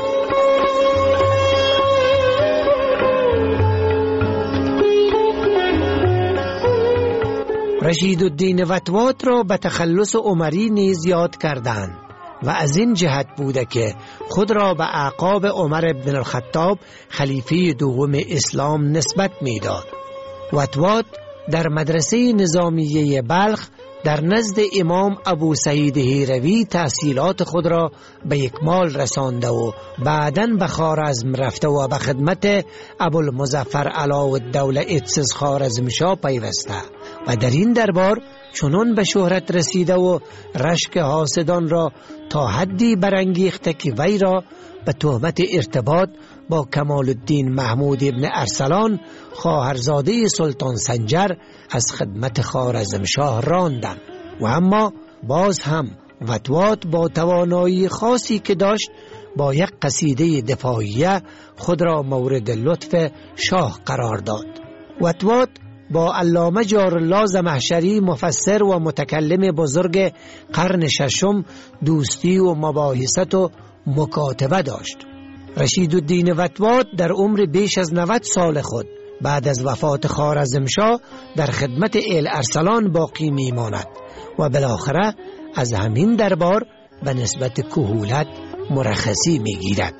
رشیدالدین وطوات را به تخلص عمری نیز یاد کردند و از این جهت بوده که خود را به اعقاب عمر بن الخطاب خلیفه دوم اسلام نسبت میداد. وطوات در مدرسه نظامیه بلخ در نزد امام ابو سعید هیروی تحصیلات خود را به اکمال رسانده و بعداً به خوارزم رفته و به خدمت ابوالمظفر علاءالدوله اتسس خوارزمشاه پیوسته و در این دربار چنان به شهرت رسیده و رشک حاسدان را تا حدی برانگیخته که وی را به تهمت ارتباط با کمال الدین محمود ابن ارسلان خواهرزاده سلطان سنجر از خدمت خوارزمشاه راندند. و اما باز هم وطوات با توانایی خاصی که داشت با یک قصیده دفاعیه خود را مورد لطف شاه قرار داد. وطوات با علامه جارالله زمخشری مفسر و متکلم بزرگ قرن ششم دوستی و مباحثت و مکاتبه داشت. رشیدالدین وطوات در عمر بیش از نود سال خود بعد از وفات خوارزمشاه در خدمت ایل ارسلان باقی میماند و بالاخره از همین دربار به نسبت کهولت مرخصی میگیرد.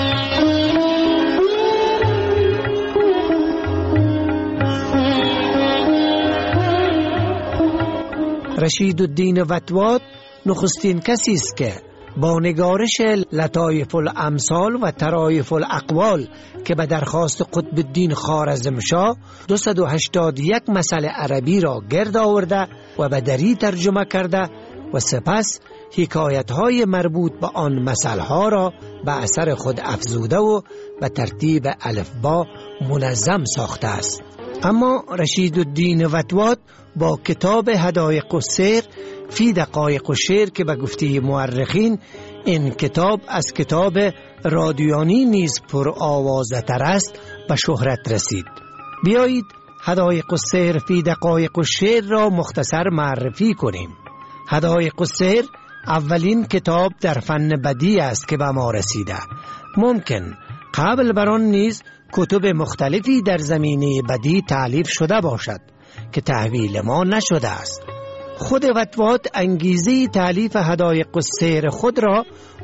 رشیدالدین وطوات نخستین کسی است که با نگارش لطایف الامثال و طرایف الاقوال که به درخواست قطب الدین خوارزمشاه دویست و هشتاد و یک مسئله عربی را گرد آورده و به دری ترجمه کرده و سپس حکایت‌های مربوط به آن مسائل‌ها را به اثر خود افزوده و به ترتیب الفبا منظم ساخته است. اما رشیدالدین وطوات با کتاب هدایق السیر فی دقایق الشعر که به گفته مورخین این کتاب از کتاب رادیویی نیز پر آوازه‌تر است به شهرت رسید. بیایید هدایق السیر فی دقایق الشعر را مختصر معرفی کنیم. هدایق السیر اولین کتاب در فن بدیع است که به ما رسیده. ممکن قبل بر آن نیز کتب مختلفی در زمینه بدیع تالیف شده باشد که تحویل ما نشده است. خود وطوات انگیزه تالیف هدایق السیر خود را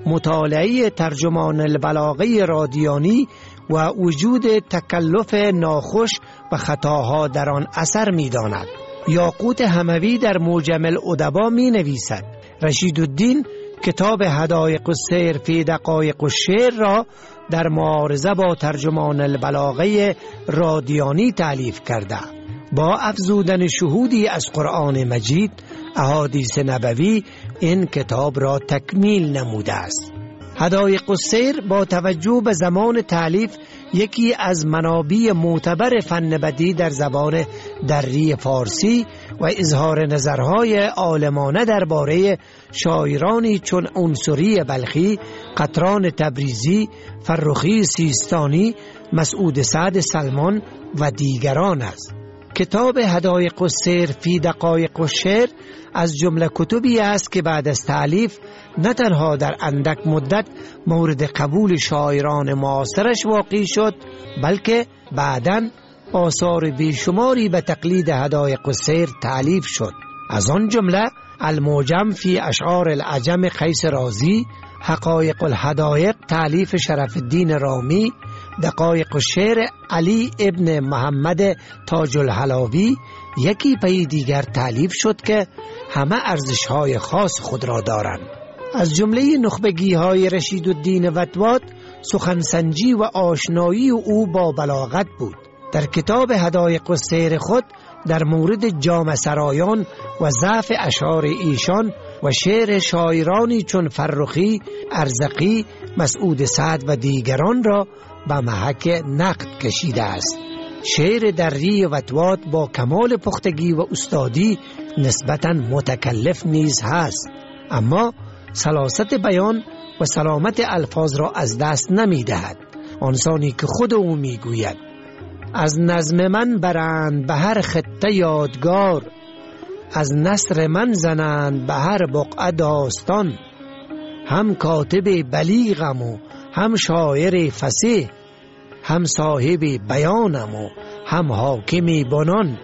مطالعه ترجمان البلاغه رادیانی و وجود تکلف ناخوش و خطاها در آن اثر می داند. یاقوت حموی در موجم الادبا می نویسد رشیدالدین کتاب هدایق السیر فی دقایق الشعر را در معارضه با ترجمان البلاغه رادیانی تالیف کرده. با افزودن شهودی از قرآن مجید احادیث نبوی این کتاب را تکمیل نموده است. هدایق السیر با توجه به زمان تالیف یکی از منابع معتبر فن بدیع در زبان دری فارسی و اظهار نظرهای عالمانه درباره شاعرانی چون عنصری بلخی، قطران تبریزی، فرخی سیستانی، مسعود سعد سلمان و دیگران است. کتاب هدایق السیر فی دقایق الشعر از جمله کتبی است که بعد از تالیف نه تنها در اندک مدت مورد قبول شاعران معاصرش واقع شد، بلکه بعداً آثار بیشماری به تقلید هدایق السیر تالیف شد. از آن جمله المعجم فی اشعار العجم قیس رازی، حقایق الهدایق تالیف شرف الدین رامی، دقایق الشعر علی ابن محمد تاج الحلاوی یکی پی دیگر تالیف شد که همه ارزش‌های خاص خود را دارند. از جمله نخبگی‌های رشیدالدین وطوات سخنسنجی و آشنایی او با بلاغت بود. در کتاب هدایق السیر خود در مورد جامع سرایان و ضعف اشعار ایشان و شعر شاعرانی چون فرخی، ارزقی، مسعود سعد و دیگران را به محک نقد کشیده است. شعر دری وطوات با کمال پختگی و استادی نسبتاً متکلف نیز هست، اما سلاست بیان و سلامت الفاظ را از دست نمی دهد. آنسانی که خود او می گوید از نظم من برند به هر خطه یادگار، از نثر من زنند به هر بقعه داستان، هم کاتب بلیغم و هم شاعر فصیح، هم صاحب بیانم و هم حاکم بنان،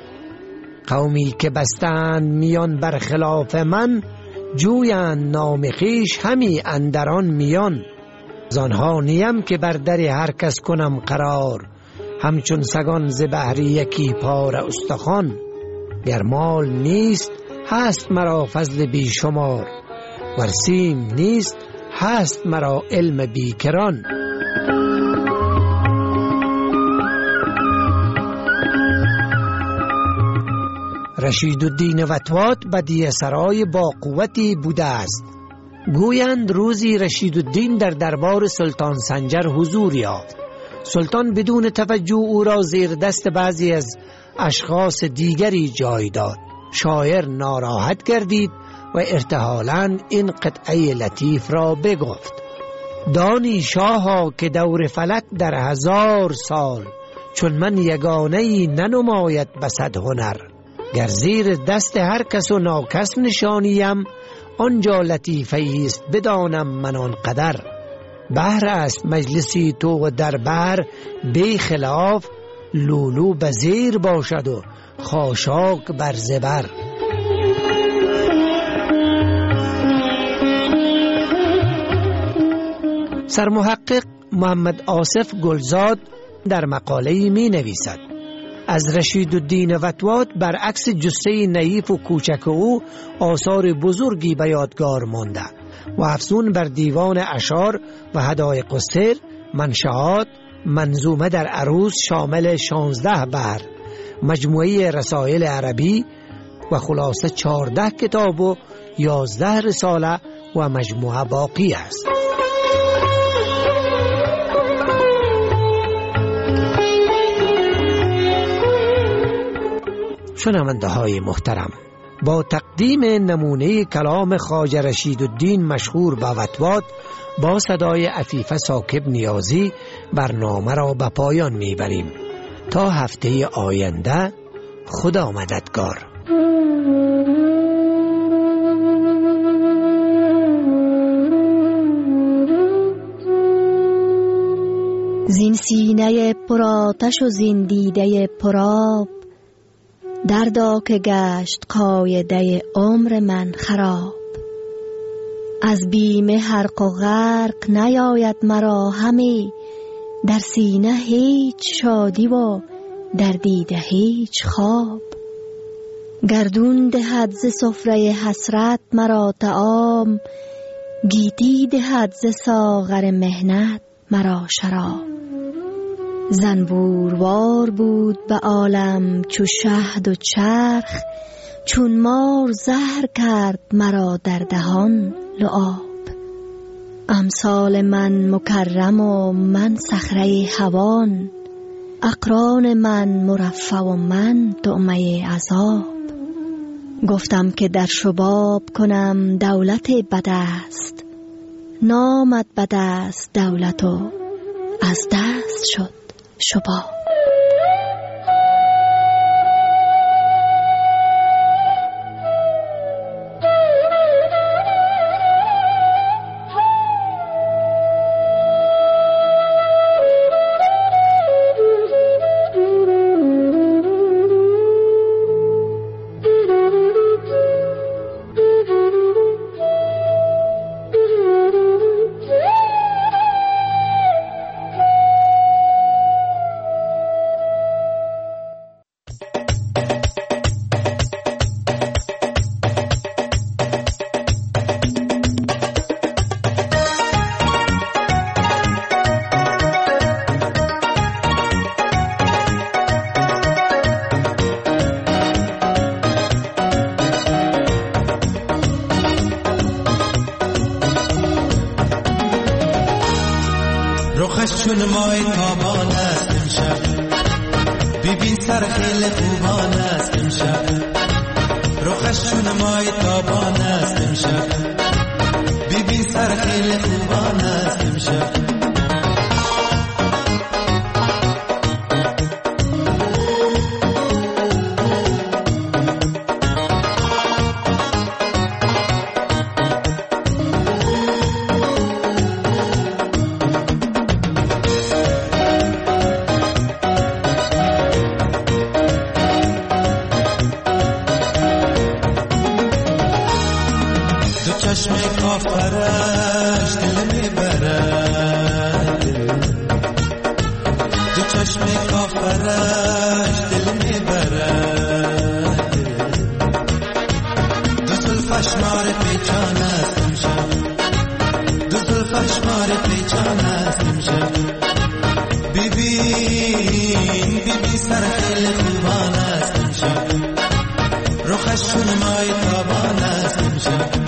قومی که بستند میان بر خلاف من، جویند نام خویش همی اندران میان، زانها نیم که بر در هر کس کنم قرار، همچون سگان ز بهر یکی پار استخوان، گر مال نیست هست مرا فضل بیشمار، ور سیم نیست هست مرا علم بیکران. رشیدالدین وطوات بدیع سرای با قوتی بوده است. گویند روزی رشیدالدین در دربار سلطان سنجر حضور یافت. سلطان بدون توجه او را زیر دست بعضی از اشخاص دیگری جای داد. شاعر ناراحت گردید و ارتحالاً این قطعه لطیف را بگفت: دانی شاها که دور فلک در هزار سال، چون من یگانه‌ای ننماید بصد هنر. گر زیر دست هر کس و ناکس نشانیم، آنجا لطیفه است بدانم من آن قدر. بهر است مجلسی تو و دربر بی خلاف، لولو بزیر باشد و خاشاک بر زبر. سرمحقق محمد آصف گلزاد در مقاله‌ای می نویسد: از رشیدالدین وطوات برعکس جثه نحیف و کوچک او آثار بزرگی به یادگار مانده و افزون بر دیوان اشعار و حدایق السر، منشآت، منظومه در عروض شامل شانزده بحر، مجموعه رسائل عربی و خلاصه چهارده کتاب و یازده رساله و مجموعه باقی است. شنونده های محترم، با تقدیم نمونه کلام خواجه رشیدالدین مشهور به وطوات با صدای عفیفه ساکب نیازی برنامه را به پایان میبریم. تا هفته آینده، خدا مددگار. زین سینه پرآتش و زین دیده پرآب، دردا که گشت قاعده عمر من خراب. از بیم حرق و غرق نیاید مرا همی، در سینه هیچ شادی و در دیده هیچ خواب. گردون دهد ز سفره حسرت مرا طعام، گیتی دهد ز ساغر محنت مرا شراب. زنبوروار بود به عالم چو شهد و چرخ، چون مار زهر کرد مرا در دهان لعاب. امثال من مکرم و من صخره هوان، اقران من مرفع و من طعمه عذاب. گفتم که در شباب کنم دولت بد است، نامد بد است دولت و از دست شد شباب. رخش چون مای تابان است امشب، ببین سر خیل خوبان است امشب. رخش چون مای تابان است امشب، ببین سر خیل خوبان است امشب. چشم کافرش دل میبرد، دو چشم کافرش دل میبرد. دو زلفش مار پیچان است امشب، دو زلفش مار پیچان است امشب. ببین ببین سر خیل خوبان است امشب. چون مای تابان است امشب